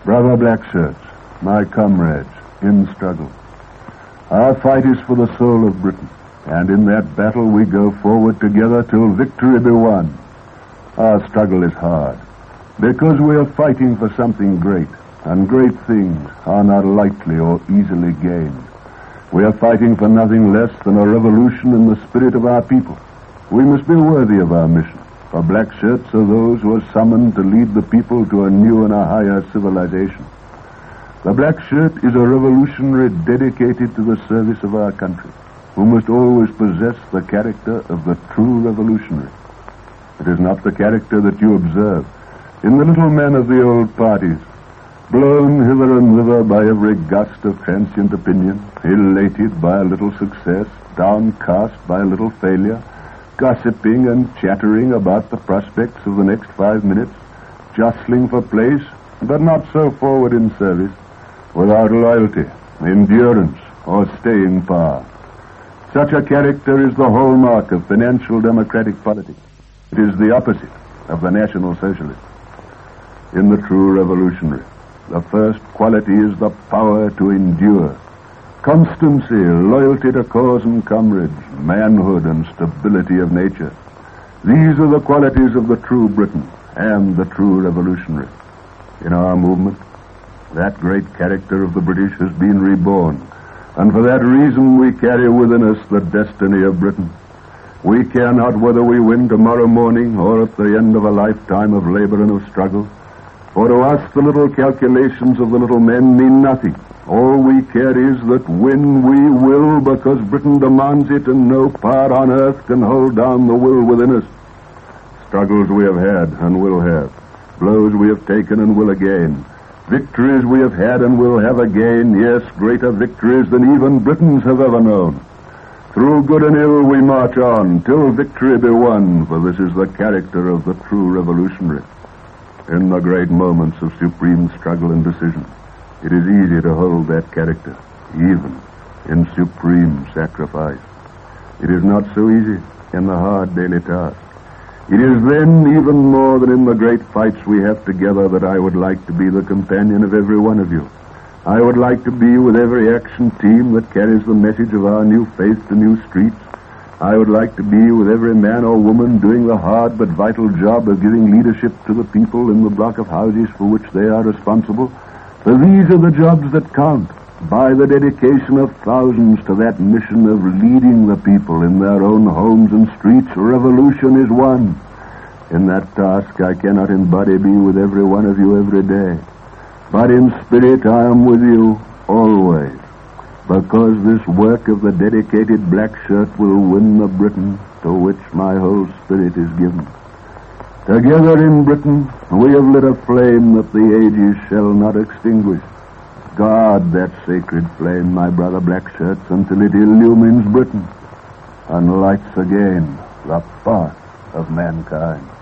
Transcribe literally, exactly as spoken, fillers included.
Brother Blackshirts, my comrades in struggle, our fight is for the soul of Britain, and in that battle we go forward together till victory be won. Our struggle is hard, because we are fighting for something great, and great things are not lightly or easily gained. We are fighting for nothing less than a revolution in the spirit of our people. We must be worthy of our mission, for black shirts are those who are summoned to lead the people to a new and a higher civilization. The black shirt is a revolutionary dedicated to the service of our country, who must always possess the character of the true revolutionary. It is not the character that you observe in the little men of the old parties, blown hither and thither by every gust of transient opinion, elated by a little success, downcast by a little failure, gossiping and chattering about the prospects of the next five minutes, jostling for place, but not so forward in service, without loyalty, endurance, or staying power. Such a character is the hallmark of financial democratic politics. It is the opposite of the National Socialist. In the true revolutionary, the first quality is the power to endure. Constancy, loyalty to cause and comrades, manhood and stability of nature. These are the qualities of the true Briton and the true revolutionary. In our movement, that great character of the British has been reborn, and for that reason we carry within us the destiny of Britain. We care not whether we win tomorrow morning or at the end of a lifetime of labor and of struggle. For to us the little calculations of the little men mean nothing. All we care is that win we will, because Britain demands it, and no power on earth can hold down the will within us. Struggles we have had and will have, blows we have taken and will again, victories we have had and will have again, yes, greater victories than even Britons have ever known. Through good and ill we march on, till victory be won, for this is the character of the true revolutionary. In the great moments of supreme struggle and decision, it is easy to hold that character, even in supreme sacrifice. It is not so easy in the hard daily task. It is then, even more than in the great fights we have together, that I would like to be the companion of every one of you. I would like to be with every action team that carries the message of our new faith to new streets. I would like to be with every man or woman doing the hard but vital job of giving leadership to the people in the block of houses for which they are responsible. For these are the jobs that count. By the dedication of thousands to that mission of leading the people in their own homes and streets, revolution is won. In that task I cannot embody be with every one of you every day. But in spirit I am with you always, because this work of the dedicated black shirt will win the Britain to which my whole spirit is given. Together in Britain we have lit a flame that the ages shall not extinguish. Guard that sacred flame, my brother black shirts, until it illumines Britain and lights again the path of mankind.